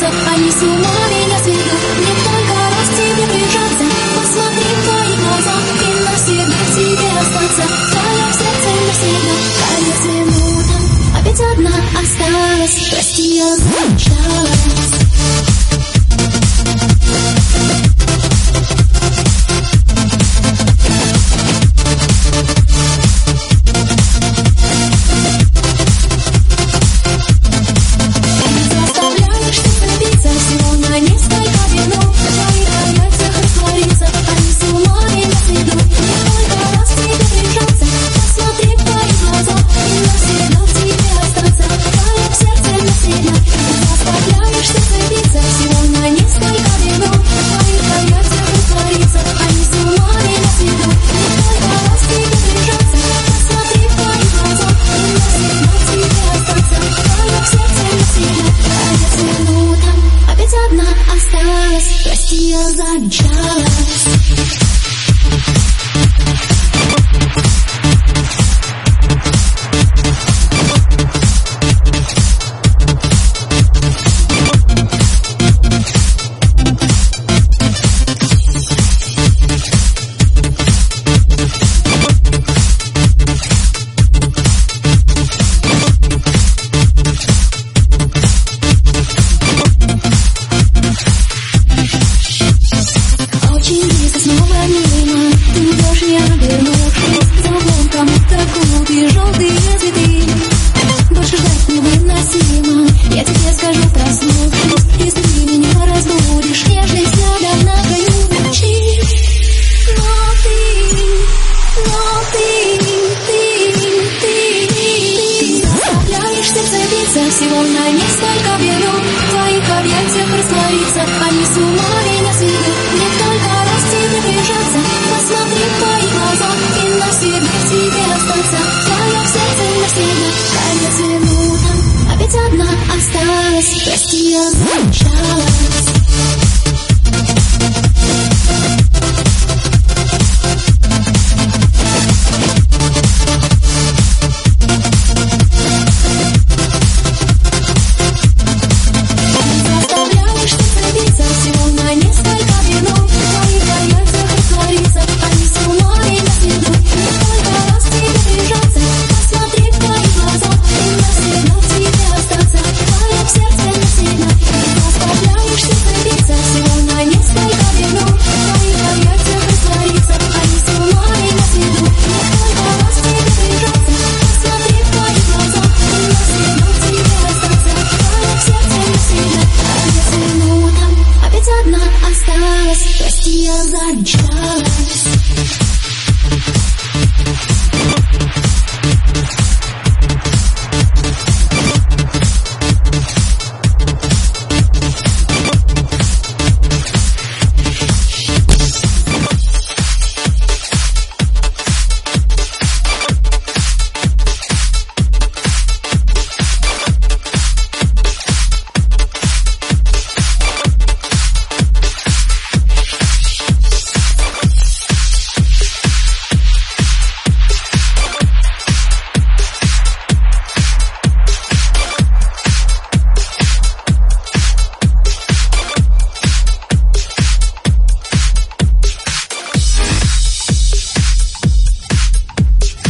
раствориться, они с ума меня сведут. Мне только раз к тебе прижаться, посмотри в твои глаза и навсегда в тебе остаться, в твоем сердце навсегда. Конец минутам, опять одна осталась, прости, я замечалась. Прости, я замечалась. Желтые цветы, больше ждать невыносимо. Я тебе скажу, проснувшись, если ты меня разбудишь, нежность надо нагонючи. Но ты заставляешь сердце биться всего на несколько минут. В твоих объятиях раствориться, они с ума меня сведут. Мне только раз к тебе прижаться, посмотри в твои глаза и навсегда в тебе остаться. Конец минутам, опять одна осталась, прости, я замечалась. Прости, я замечалась.